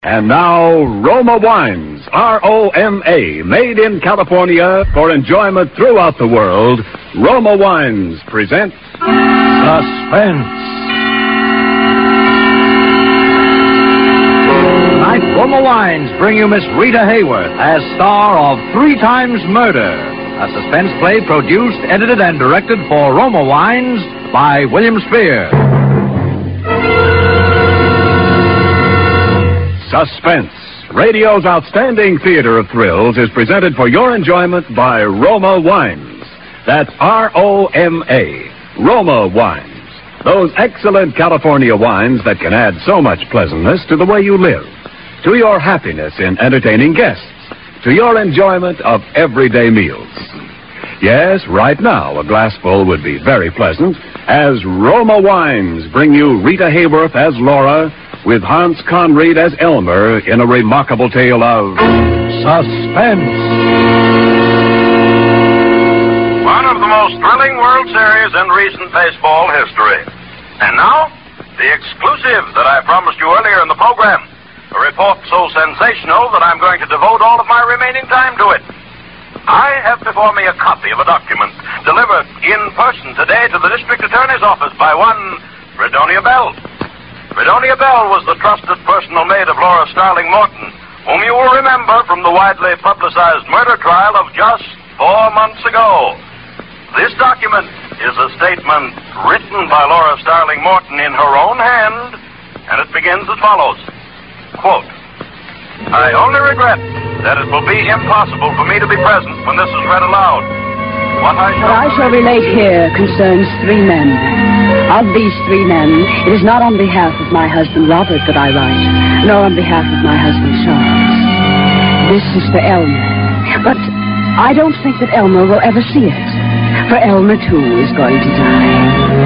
And now, Roma Wines, R-O-M-A, made in California for enjoyment throughout the world. Roma Wines present Suspense. Tonight, Roma Wines bring you Miss Rita Hayworth as star of 3 Times Murder, a suspense play produced, edited, and directed for Roma Wines by William Spear. Suspense, radio's outstanding theater of thrills, is presented for your enjoyment by Roma Wines. That's R-O-M-A, Roma Wines. Those excellent California wines that can add so much pleasantness to the way you live, to your happiness in entertaining guests, to your enjoyment of everyday meals. Yes, right now, a glassful would be very pleasant, as Roma Wines bring you Rita Hayworth as Laura, with Hans Conried as Elmer in a remarkable tale of suspense. One of the most thrilling World Series in recent baseball history. And now, the exclusive that I promised you earlier in the program. A report so sensational that I'm going to devote all of my remaining time to it. I have before me a copy of a document delivered in person today to the district attorney's office by one Fredonia Bell. Fredonia Bell was the trusted personal maid of Laura Starling Morton, whom you will remember from the widely publicized murder trial of just 4 months ago. This document is a statement written by Laura Starling Morton in her own hand, and it begins as follows. Quote, I only regret that it will be impossible for me to be present when this is read aloud. What I shall relate here concerns 3 men. Of these 3 men, it is not on behalf of my husband Robert that I write, nor on behalf of my husband Charles. This is for Elmer. But I don't think that Elmer will ever see it, for Elmer, too, is going to die.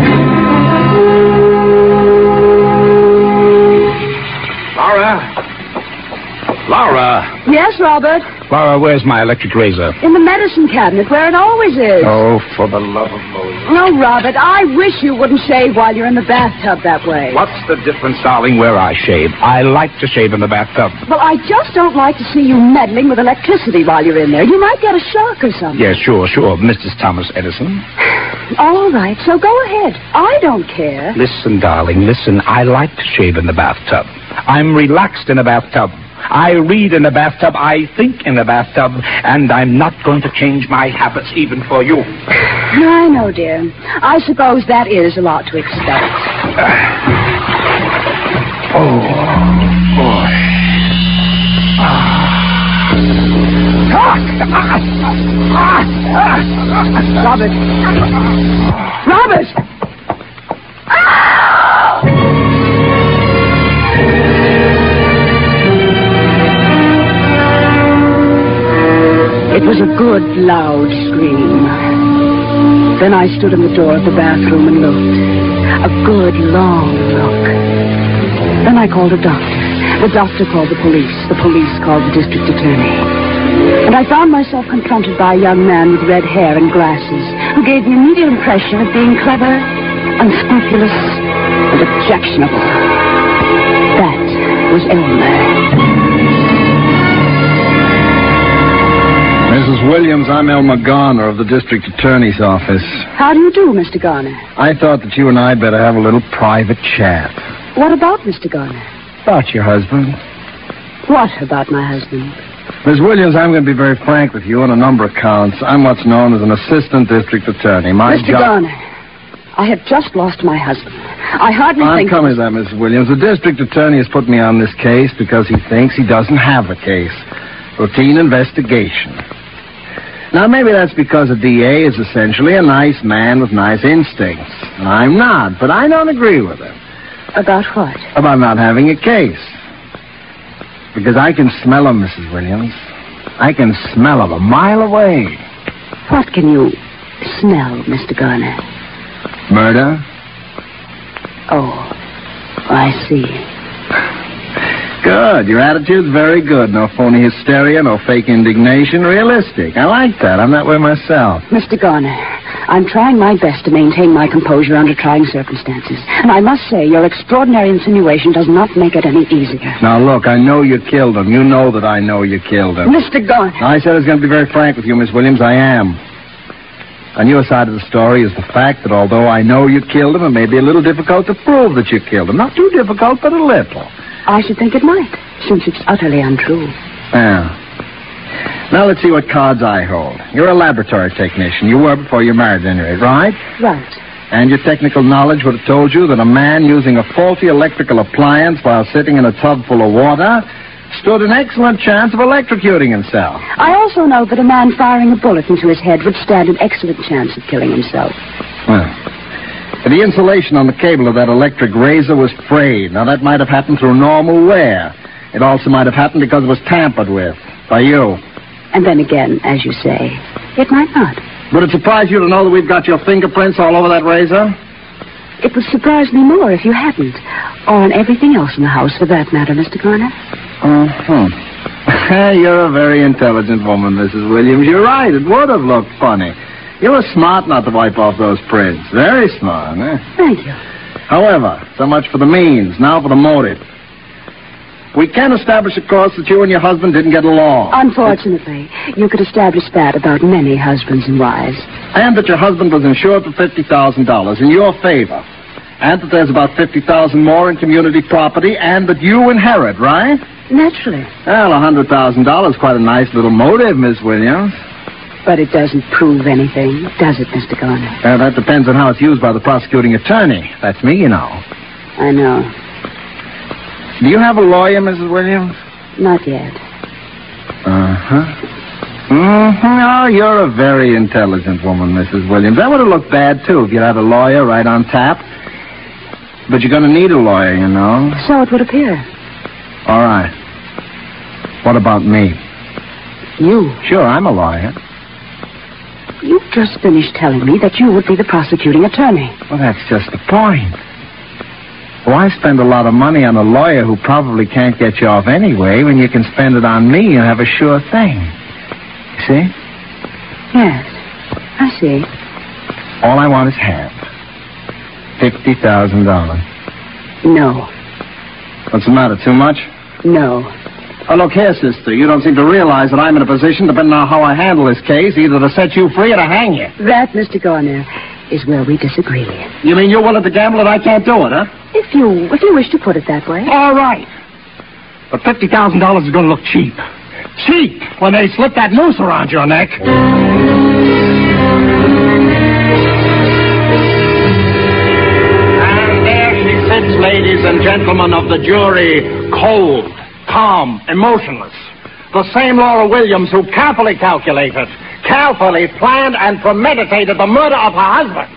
Laura! Yes, Robert? Laura, where's my electric razor? In the medicine cabinet, where it always is. Oh, for the love of Moses. No, Robert, I wish you wouldn't shave while you're in the bathtub that way. What's the difference, darling, where I shave? I like to shave in the bathtub. Well, I just don't like to see you meddling with electricity while you're in there. You might get a shock or something. Yes, sure, Mrs. Thomas Edison. All right, so go ahead. I don't care. Listen, darling, listen. I like to shave in the bathtub. I'm relaxed in the bathtub. I read in the bathtub, I think in the bathtub, and I'm not going to change my habits even for you. I know, dear. I suppose that is a lot to expect. Robert! It was a good, loud scream. Then I stood in the door of the bathroom and looked. A good, long look. Then I called a doctor. The doctor called the police. The police called the district attorney. And I found myself confronted by a young man with red hair and glasses who gave the immediate impression of being clever, unscrupulous, and objectionable. That was Elmer. Mrs. Williams, I'm Elmer Garner of the district attorney's office. How do you do, Mr. Garner? I thought that you and I'd better have a little private chat. What about Mr. Garner? About your husband. What about my husband? Miss Williams, I'm going to be very frank with you on a number of counts. I'm what's known as an assistant district attorney. Mr. Garner, I have just lost my husband. I hardly think... I'm coming to that, Mrs. Williams. The district attorney has put me on this case because he thinks he doesn't have a case. Routine investigation. Now, maybe that's because the DA is essentially a nice man with nice instincts. I'm not, but I don't agree with him. About what? About not having a case. Because I can smell him, Mrs. Williams. I can smell him a mile away. What can you smell, Mr. Garner? Murder? Oh, I see. Good. Your attitude's very good. No phony hysteria, no fake indignation. Realistic. I like that. I'm that way myself. Mr. Garner, I'm trying my best to maintain my composure under trying circumstances. And I must say, your extraordinary insinuation does not make it any easier. Now, look, I know you killed him. You know that I know you killed him. Mr. Garner. I said I was going to be very frank with you, Miss Williams. I am. And your side of the story is the fact that although I know you killed him, it may be a little difficult to prove that you killed him. Not too difficult, but a little. I should think it might, since it's utterly untrue. Yeah. Now let's see what cards I hold. You're a laboratory technician. You were before you married, at any rate, right? Right. And your technical knowledge would have told you that a man using a faulty electrical appliance while sitting in a tub full of water stood an excellent chance of electrocuting himself. I also know that a man firing a bullet into his head would stand an excellent chance of killing himself. Well, the insulation on the cable of that electric razor was frayed. Now, that might have happened through normal wear. It also might have happened because it was tampered with by you. And then again, as you say, it might not. Would it surprise you to know that we've got your fingerprints all over that razor? It would surprise me more if you hadn't. Or on everything else in the house, for that matter, Mr. Garner. You're a very intelligent woman, Mrs. Williams. You're right. It would have looked funny. You were smart not to wipe off those prints. Very smart, eh? Thank you. However, so much for the means. Now for the motive. We can establish, of course, that you and your husband didn't get along. Unfortunately, you could establish that about many husbands and wives. And that your husband was insured for $50,000 in your favor. And that there's about $50,000 more in community property, and that you inherit, right? Naturally. Well, $100,000 is quite a nice little motive, Miss Williams. But it doesn't prove anything, does it, Mr. Garner? That depends on how it's used by the prosecuting attorney. That's me, you know. I know. Do you have a lawyer, Mrs. Williams? Not yet. Oh, you're a very intelligent woman, Mrs. Williams. That would have looked bad, too, if you had a lawyer right on tap. But you're going to need a lawyer, you know. So it would appear. All right. What about me? You? Sure, I'm a lawyer. You just finished telling me that you would be the prosecuting attorney. Well, that's just the point. Why spend a lot of money on a lawyer who probably can't get you off anyway when you can spend it on me and have a sure thing? See? Yes, I see. All I want is half. $50,000. No. What's the matter, too much? No. Oh, look here, sister. You don't seem to realize that I'm in a position, depending on how I handle this case, either to set you free or to hang you. That, Mr. Garner, is where we disagree. You mean you're willing to gamble and I can't do it, huh? If you wish to put it that way. All right. But $50,000 is going to look cheap. Cheap when they slip that noose around your neck. And there she sits, ladies and gentlemen of the jury, cold, calm, emotionless. The same Laura Williams who carefully calculated, carefully planned and premeditated the murder of her husband.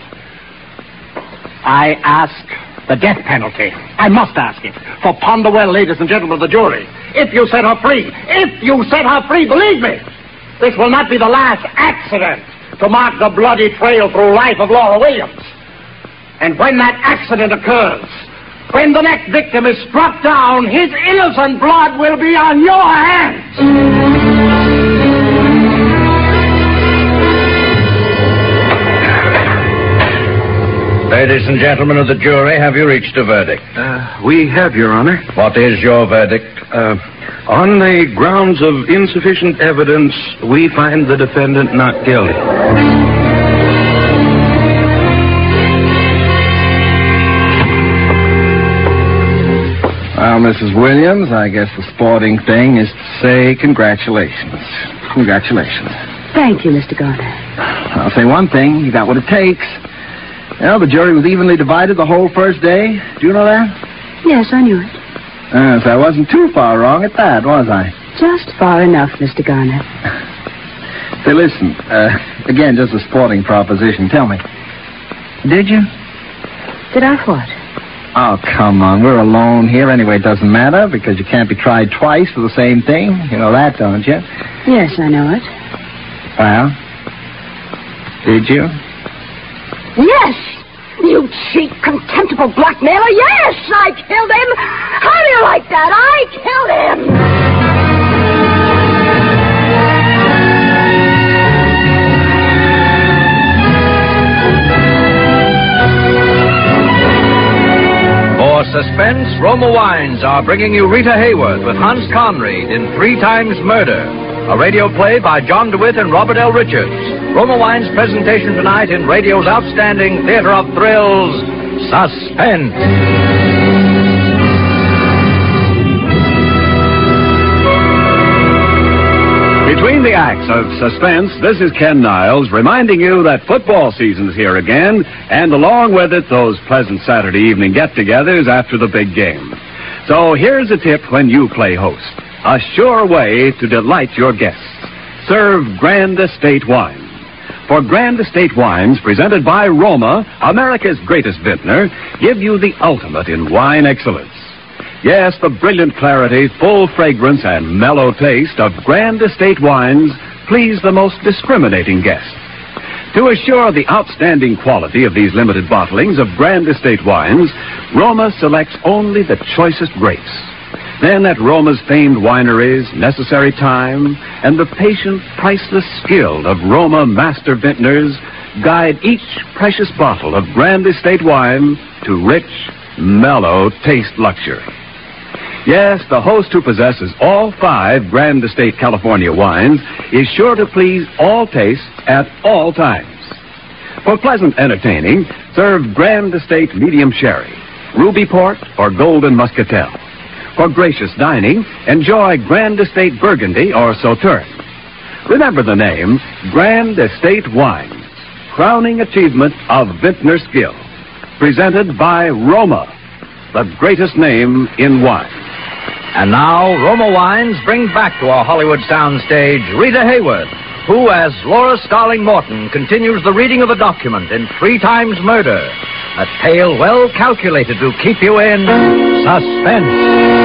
I ask the death penalty. I must ask it. For ponder well, ladies and gentlemen of the jury. If you set her free, believe me, this will not be the last accident to mark the bloody trail through life of Laura Williams. And when that accident occurs, when the next victim is struck down, his innocent blood will be on your hands. Ladies and gentlemen of the jury, have you reached a verdict? We have, Your Honor. What is your verdict? On the grounds of insufficient evidence, we find the defendant not guilty. Well, Mrs. Williams, I guess the sporting thing is to say congratulations. Congratulations. Thank you, Mr. Garner. I'll say one thing. You got what it takes. Well, the jury was evenly divided the whole first day. Do you know that? Yes, I knew it. So I wasn't too far wrong at that, was I? Just far enough, Mr. Garner. Say, listen, again, just a sporting proposition. Tell me, did you? Did I what? Oh, come on. We're alone here. Anyway, it doesn't matter because you can't be tried twice for the same thing. You know that, don't you? Yes, I know it. Well, did you? Yes! You cheap, contemptible blackmailer! Yes! I killed him! How do you like that? I killed him! suspense, Roma Wines are bringing you Rita Hayworth with Hans Conried in 3 Times Murder, a radio play by John DeWitt and Robert L. Richards. Roma Wines' presentation tonight in radio's outstanding theater of thrills, Suspense. Between the acts of Suspense, this is Ken Niles reminding you that football season's here again, and along with it, those pleasant Saturday evening get-togethers after the big game. So here's a tip when you play host. A sure way to delight your guests. Serve Grand Estate wine. For Grand Estate wines, presented by Roma, America's greatest vintner, give you the ultimate in wine excellence. Yes, the brilliant clarity, full fragrance, and mellow taste of Grand Estate wines please the most discriminating guest. To assure the outstanding quality of these limited bottlings of Grand Estate wines, Roma selects only the choicest grapes. Then at Roma's famed wineries, necessary time and the patient, priceless skill of Roma master vintners guide each precious bottle of Grand Estate wine to rich, mellow taste luxury. Yes, the host who possesses all 5 Grand Estate California wines is sure to please all tastes at all times. For pleasant entertaining, serve Grand Estate Medium Sherry, Ruby Port, or Golden Muscatel. For gracious dining, enjoy Grand Estate Burgundy or Sauterne. Remember the name, Grand Estate Wines, crowning achievement of vintner skill. Presented by Roma, the greatest name in wine. And now, Roma Wines brings back to our Hollywood soundstage Rita Hayworth, who, as Laura Starling Morton, continues the reading of a document in 3 Times Murder, a tale well calculated to keep you in suspense.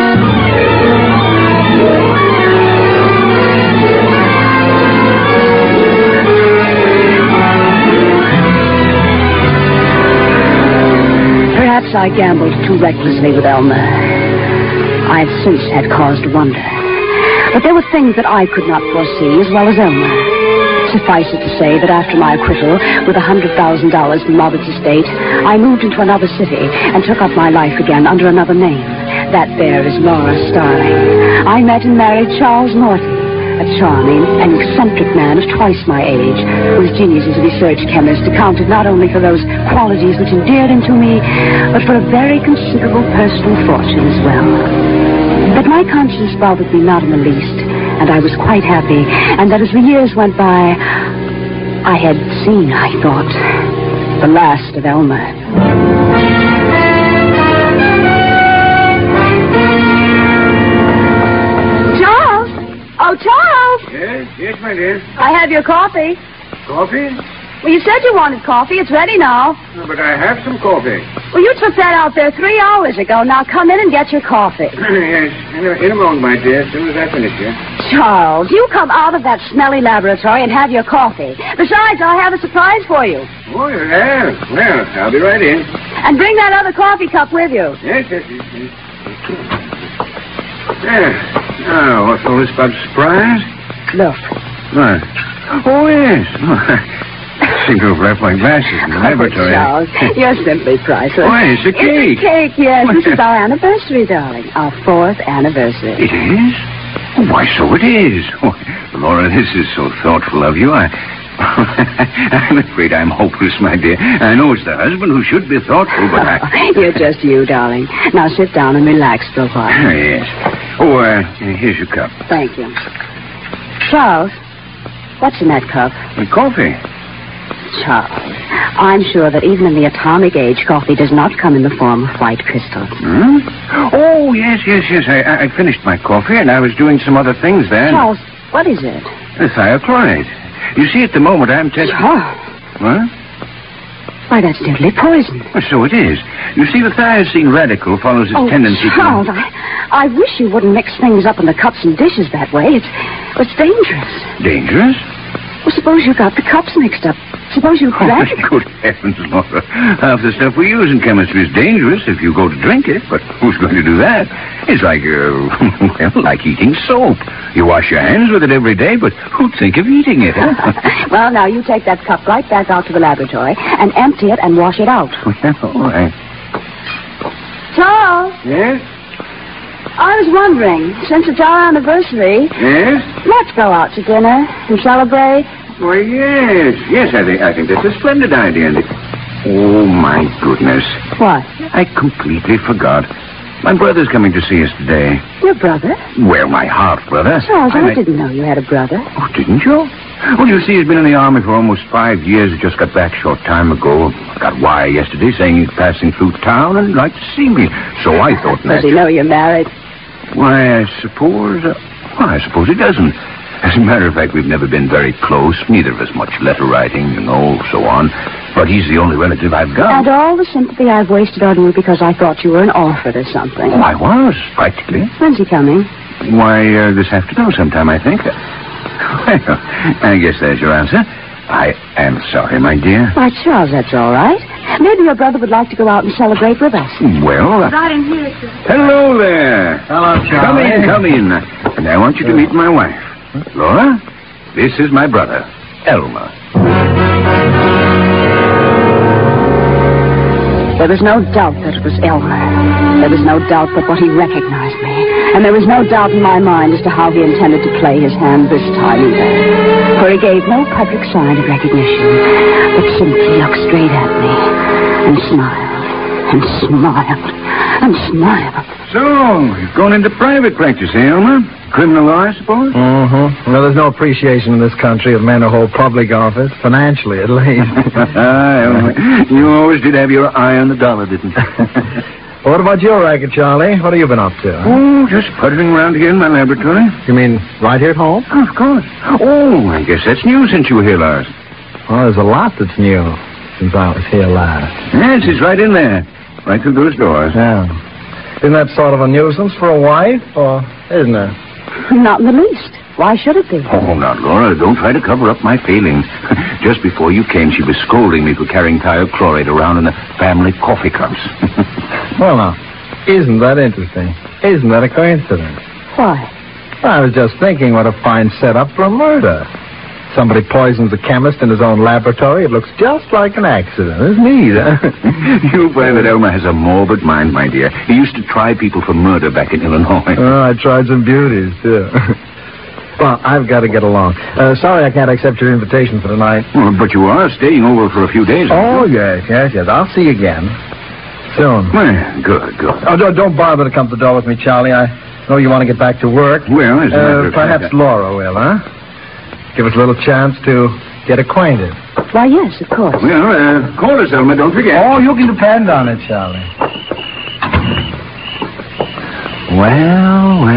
Perhaps I gambled too recklessly with Elmer. I have since had cause to wonder. But there were things that I could not foresee as well as Elmer. Suffice it to say that after my acquittal with $100,000 from Robert's estate, I moved into another city and took up my life again under another name. That there is Laura Starling. I met and married Charles Morton, a charming and eccentric man of twice my age, whose genius as a research chemist accounted not only for those qualities which endeared him to me, but for a very considerable personal fortune as well. But my conscience bothered me not in the least, and I was quite happy, and that as the years went by, I had seen, I thought, the last of Elmer. Charles! Oh, Charles! Yes, my dear. I have your coffee. Coffee? Well, you said you wanted coffee. It's ready now. No, but I have some coffee. Well, you took that out there 3 hours ago. Now come in and get your coffee. Yes, in a moment, my dear, as soon as I finish here. Charles, you come out of that smelly laboratory and have your coffee. Besides, I'll have a surprise for you. Oh, you have? Well, I'll be right in. And bring that other coffee cup with you. Yes. There. Now, what's all this about surprise? Look. What? Oh, yes. I seem to have left my glasses in the laboratory. Charles, you're simply priceless. Why, it's a cake. It's a cake, yes. This is our anniversary, darling. Our 4th anniversary. It is? Oh, why, so it is. Oh, Laura, this is so thoughtful of you. I'm afraid I'm hopeless, my dear. I know it's the husband who should be thoughtful, but You're just you, darling. Now sit down and relax for a while. Yes. Oh, here's your cup. Thank you. Charles, what's in that cup? Coffee. Charles, I'm sure that even in the atomic age, coffee does not come in the form of white crystals. Hmm? Oh, yes. I finished my coffee, and I was doing some other things then. Charles, what is it? Thiochloride. You see, at the moment, I'm testing... Charles. What? Why, that's deadly poison. Well, so it is. You see, the thioxine radical follows its tendency Charles, I wish you wouldn't mix things up in the cups and dishes that way. It's dangerous. Dangerous? Well, suppose you got the cups mixed up. Suppose you crack it. Good heavens, Laura. Half the stuff we use in chemistry is dangerous if you go to drink it, but who's going to do that? It's like, like eating soap. You wash your hands with it every day, but who'd think of eating it? Huh? Well, now, you take that cup right back out to the laboratory and empty it and wash it out. Well, all right. Charles! Charles, Yes? I was wondering, since it's our anniversary, Yes? let's go out to dinner and celebrate. Why, yes. Yes, I think that's a splendid idea. Oh, my goodness. What? I completely forgot. My brother's coming to see us today. Your brother? Well, my half-brother. Charles, I didn't know you had a brother. Oh, didn't you? Well, you see, he's been in the Army for almost 5 years. He just got back a short time ago. Got wire yesterday saying he's passing through town and he'd like to see me. So I thought... Does he know you're married? Why, I suppose he doesn't. As a matter of fact, we've never been very close. Neither of us much letter writing, so on. But he's the only relative I've got. And all the sympathy I've wasted on you because I thought you were an orphan or something. Oh, I was, practically. When's he coming? Why, this afternoon sometime, I think. Well, I guess there's your answer. I am sorry, my dear. Why, Charles, that's all right. Maybe your brother would like to go out and celebrate with us. Well... Right in here, sir. Hello there. Hello, Charlie. Come in. And I want you to meet my wife. Laura, this is my brother, Elmer. There was no doubt that it was Elmer. There was no doubt but what he recognized me. And there was no doubt in my mind as to how he intended to play his hand this time either. For he gave no public sign of recognition, but simply looked straight at me and smiled and smiled and smiled. So, you've gone into private practice, eh, Elmer? Criminal law, I suppose? Mm-hmm. Well, there's no appreciation in this country of men who hold public office, financially at least. Elmer, you always did have your eye on the dollar, didn't you? What about your racket, Charlie? What have you been up to? Oh, just puttering around here in my laboratory. You mean right here at home? Oh, of course. Oh, I guess that's new since you were here last. Well, there's a lot that's new since I was here last. Yes, it's right in there. Right through those doors. Yeah. Isn't that sort of a nuisance for a wife, or isn't it? Not in the least. Why should it be? Oh, now, Laura, don't try to cover up my feelings. Just before you came, she was scolding me for carrying thiochlorate around in the family coffee cups. Well, now, isn't that interesting? Isn't that a coincidence? Why? I was just thinking what a fine setup for a murder. Somebody poisons a chemist in his own laboratory. It looks just like an accident. It's neat, huh? You'll find that Elmer has a morbid mind, my dear. He used to try people for murder back in Illinois. Oh, I tried some beauties, too. Well, I've got to get along. Sorry I can't accept your invitation for tonight. Well, but you are staying over for a few days. Oh, yes. I'll see you again. Soon. Well, good. Oh, don't bother to come to the door with me, Charlie. I know you want to get back to work. Well, as a matter of perhaps fact, Laura will, huh? Give us a little chance to get acquainted. Why, yes, of course. Well, call us, Elmer, don't forget. Oh, you can depend on it, Charlie. Well.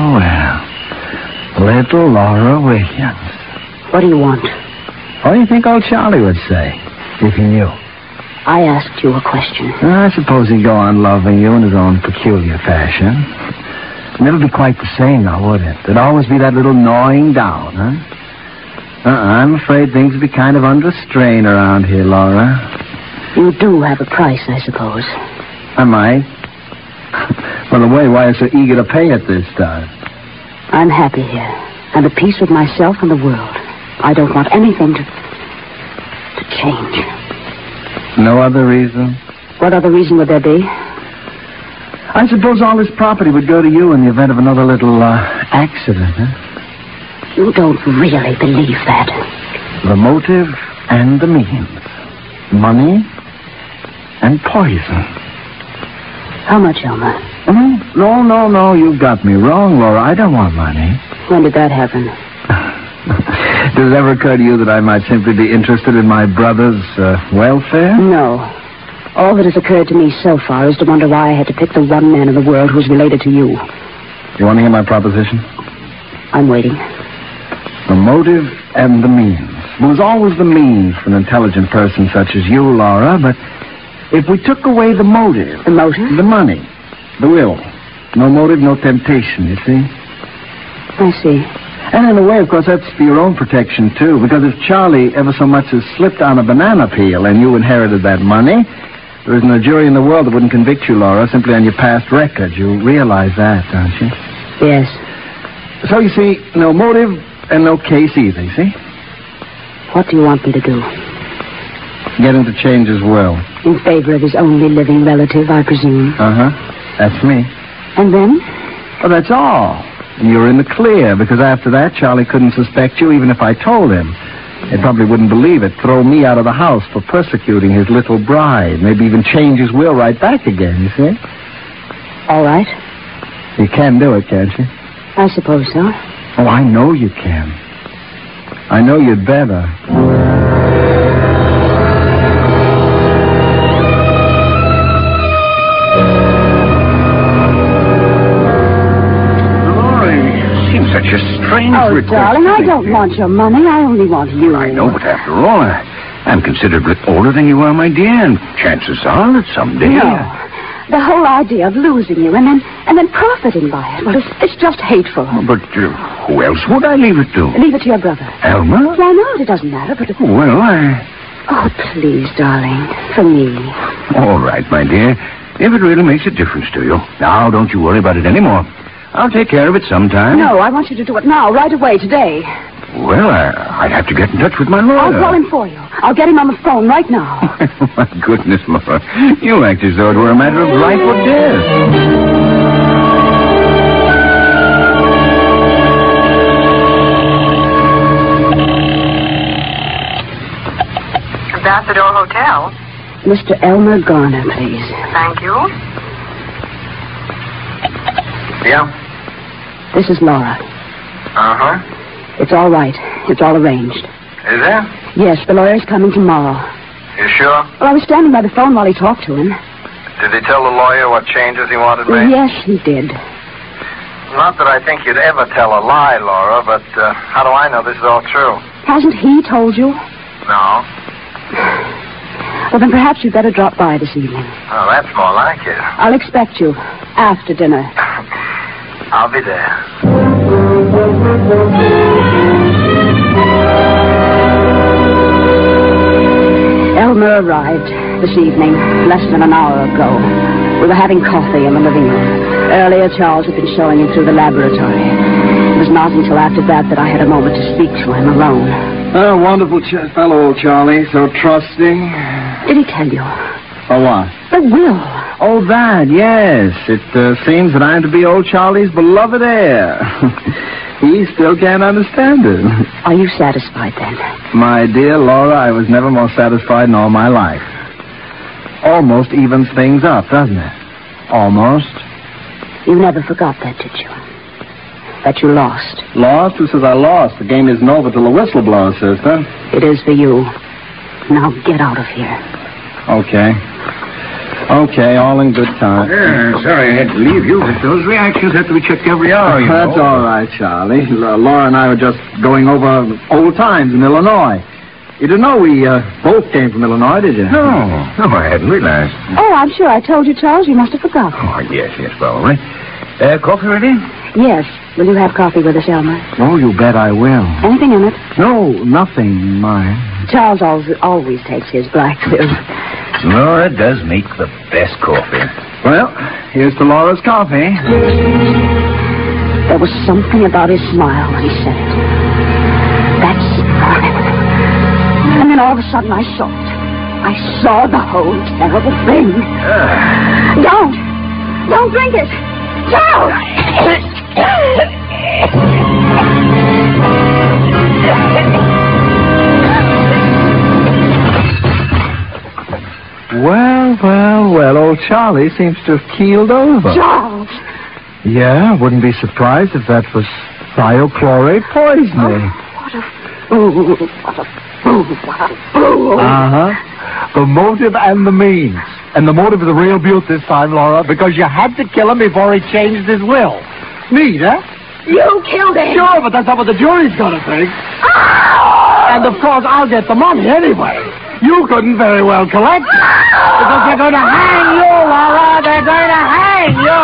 Little Laura Williams. What do you want? What do you think old Charlie would say if he knew? I asked you a question. I suppose he'd go on loving you in his own peculiar fashion. It'd never be quite the same now, would it? There'd always be that little gnawing down, huh? I'm afraid things would be kind of under strain around here, Laura. You do have a price, I suppose. I might. Well, why are you so eager to pay it this time? I'm happy here, and at peace with myself and the world. I don't want anything to change. No other reason? What other reason would there be? I suppose all this property would go to you in the event of another little accident, huh? You don't really believe that. The motive and the means. Money and poison. How much, Elmer? No, you've got me wrong, Laura. I don't want money. When did that happen? Does it ever occur to you that I might simply be interested in my brother's welfare? No. All that has occurred to me so far is to wonder why I had to pick the one man in the world who's related to you. You want to hear my proposition? I'm waiting. The motive and the means. It was always the means for an intelligent person such as you, Laura, but if we took away the motive... The motive? The money. The will. No motive, no temptation, you see? I see. And in a way, of course, that's for your own protection, too, because if Charlie ever so much as slipped on a banana peel and you inherited that money, there isn't a jury in the world that wouldn't convict you, Laura, simply on your past record. You realize that, don't you? Yes. So, you see, no motive and no case either, you see? What do you want me to do? Get him to change his will. In favor of his only living relative, I presume. Uh-huh. That's me. And then? Well, that's all. And you're in the clear, because after that, Charlie couldn't suspect you even if I told him. He probably wouldn't believe it. Throw me out of the house for persecuting his little bride. Maybe even change his will right back again, you see? All right. You can do it, can't you? I suppose so. Oh, I know you can. I know you'd better. Such a strange request. Darling, I don't want your money. I only want you. I know, but after all, I'm considerably older than you are, my dear, and chances are that someday... No. The whole idea of losing you and then profiting by it, well, it's just hateful. But who else would I leave it to? Leave it to your brother. Elmer? Why not? It doesn't matter, but... Well, Oh, please, darling. For me. All right, my dear. If it really makes a difference to you. Now, don't you worry about it anymore. I'll take care of it sometime. No, I want you to do it now, right away, today. Well, I'd have to get in touch with my lawyer. I'll call him for you. I'll get him on the phone right now. My goodness, Laura. You act as though it were a matter of life or death. Ambassador Hotel. Mr. Elmer Garner, please. Thank you. Yeah? This is Laura. Uh-huh. It's all right. It's all arranged. Is there? Yes, the lawyer's coming tomorrow. You sure? Well, I was standing by the phone while he talked to him. Did he tell the lawyer what changes he wanted made? Yes, he did. Not that I think you'd ever tell a lie, Laura, but how do I know this is all true? Hasn't he told you? No. Well, then perhaps you'd better drop by this evening. Oh, that's more like it. I'll expect you after dinner. I'll be there. Elmer arrived this evening, less than an hour ago. We were having coffee in the living room. Earlier, Charles had been showing him through the laboratory. It was not until after that I had a moment to speak to him alone. Oh, wonderful fellow, old Charlie. So trusting. Did he tell you? Oh, what? The will. Oh, that, yes. It seems that I'm to be old Charlie's beloved heir. He still can't understand it. Are you satisfied, then? My dear Laura, I was never more satisfied in all my life. Almost evens things up, doesn't it? Almost. You never forgot that, did you? That you lost. Lost? Who says I lost? The game isn't over till the whistle blows, sister. It is for you. Now get out of here. Okay. Okay, all in good time. Sorry I had to leave you, but those reactions have to be checked every hour, you That's know. all right, Charlie. Laura and I were just going over old times in Illinois. You didn't know we both came from Illinois, did you? No, I hadn't realized. Oh, I'm sure I told you, Charles. You must have forgotten. Oh, yes, probably. Coffee ready? Yes. Will you have coffee with us, Elmer? Oh, you bet I will. Anything in it? No, nothing, mine. Charles always takes his black too. Laura does make the best coffee. Well, here's to Laura's coffee. There was something about his smile when he said it. That smile. And then all of a sudden I saw it. I saw the whole terrible thing. Don't drink it. Charles! Well, old Charlie seems to have keeled over. Charles! Yeah, wouldn't be surprised if that was thiochlorate poisoning. What a fool. What a fool. What a fool. Uh-huh. The motive and the means. And the motive is the real beaut this time, Laura, because you had to kill him before he changed his will. Neat, huh? You killed him. Sure, but that's not what the jury's gonna think. And of course, I'll get the money anyway. You couldn't very well collect it. Because they're going to hang you, Laura. They're going to hang you.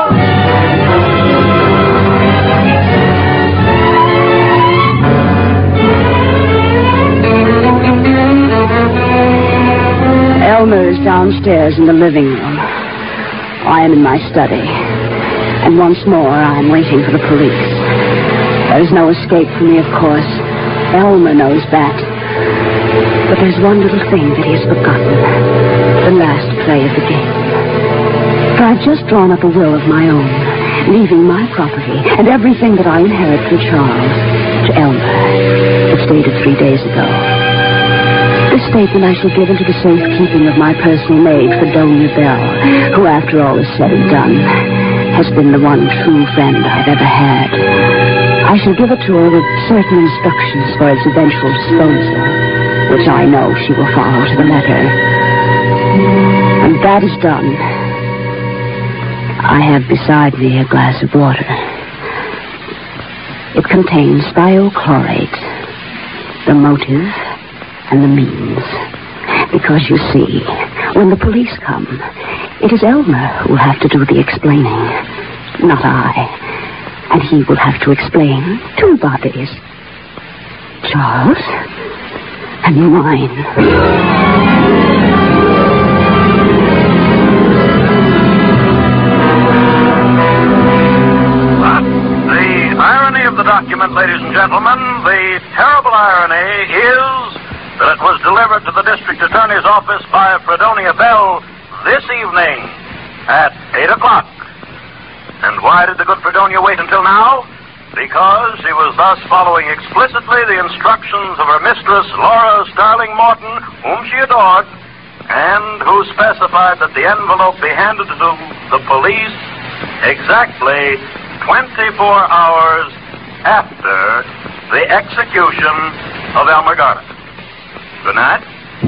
Elmer is downstairs in the living room. I am in my study. And once more, I am waiting for the police. There is no escape for me, of course. Elmer knows that. But there's one little thing that he has forgotten. The last play of the game. For I've just drawn up a will of my own, leaving my property and everything that I inherit from Charles to Elmer. It's dated 3 days ago. This statement I shall give into the safekeeping of my personal maid, Fredonia Bell, who, after all is said and done, has been the one true friend I've ever had. I shall give it to her with certain instructions for its eventual disposal, which I know she will follow to the letter. When that is done, I have beside me a glass of water. It contains thiochlorate, the motive and the means. Because, you see, when the police come, it is Elmer who will have to do the explaining, not I. And he will have to explain 2 bodies. Charles and mine. But the irony of the document, ladies and gentlemen, the terrible irony is that it was delivered to the district attorney's office by Fredonia Bell this evening at 8 o'clock. And why did the good Fredonia wait until now? Because she was thus following explicitly the instructions of her mistress, Laura Starling Morton, whom she adored, and who specified that the envelope be handed to the police exactly 24 hours after the execution of Elmer Garnet. Good night.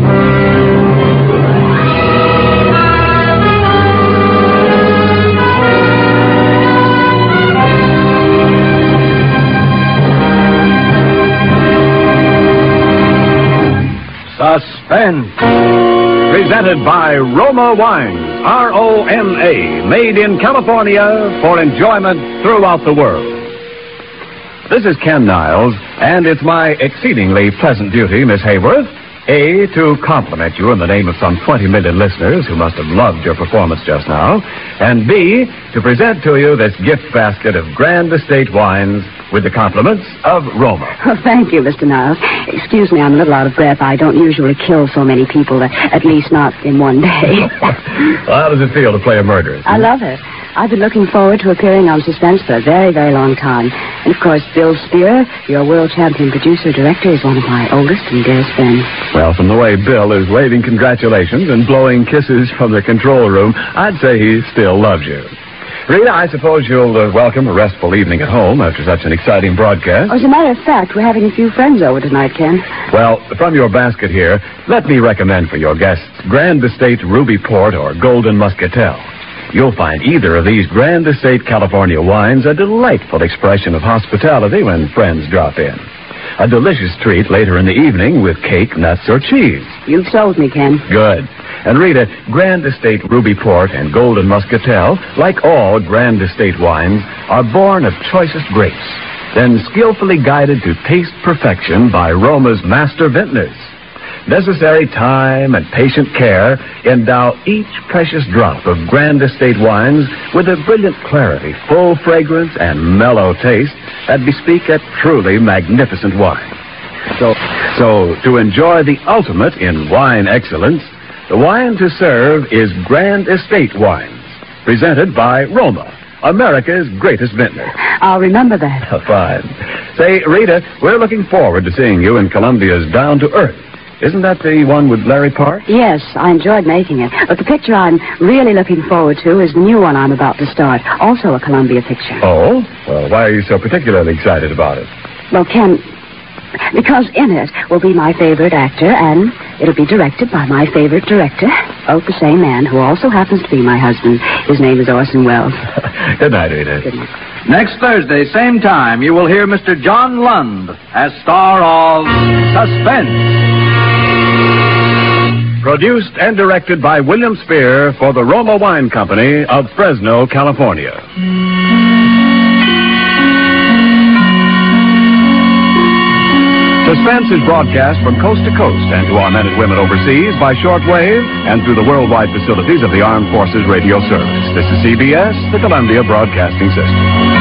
Suspense. Presented by Roma Wines, R-O-M-A, made in California for enjoyment throughout the world. This is Ken Niles, and it's my exceedingly pleasant duty, Miss Hayworth, A, to compliment you in the name of some 20 million listeners who must have loved your performance just now, and B, to present to you this gift basket of Grand Estate wines with the compliments of Roma. Oh, thank you, Mr. Niles. Excuse me, I'm a little out of breath. I don't usually kill so many people, at least not in one day. Well, how does it feel to play a murderer? I love it. I've been looking forward to appearing on Suspense for a very, very long time. And, of course, Bill Spear, your world champion producer-director, is one of my oldest and dearest friends. Well, from the way Bill is waving congratulations and blowing kisses from the control room, I'd say he still loves you. Rita, I suppose you'll welcome a restful evening at home after such an exciting broadcast. Oh, as a matter of fact, we're having a few friends over tonight, Ken. Well, from your basket here, let me recommend for your guests Grand Estate Ruby Port or Golden Muscatel. You'll find either of these Grand Estate California wines a delightful expression of hospitality when friends drop in. A delicious treat later in the evening with cake, nuts, or cheese. You've sold me, Ken. Good. And Rita, Grand Estate Ruby Port and Golden Muscatel, like all Grand Estate wines, are born of choicest grapes, then skillfully guided to taste perfection by Roma's master vintners. Necessary time and patient care endow each precious drop of Grand Estate wines with a brilliant clarity, full fragrance, and mellow taste that bespeak a truly magnificent wine. So to enjoy the ultimate in wine excellence, the wine to serve is Grand Estate Wines, presented by Roma, America's greatest vintner. I'll remember that. Fine. Say, Rita, we're looking forward to seeing you in Columbia's Down to Earth. Isn't that the one with Larry Park? Yes, I enjoyed making it. But the picture I'm really looking forward to is the new one I'm about to start. Also a Columbia picture. Oh? Well, why are you so particularly excited about it? Well, Ken, because in it will be my favorite actor, and it'll be directed by my favorite director, the same man who also happens to be my husband. His name is Orson Welles. Good night, Rita. Good night. Next Thursday, same time, you will hear Mr. John Lund as star of Suspense. Produced and directed by William Spear for the Roma Wine Company of Fresno, California. Suspense is broadcast from coast to coast and to our men and women overseas by shortwave and through the worldwide facilities of the Armed Forces Radio Service. This is CBS, the Columbia Broadcasting System.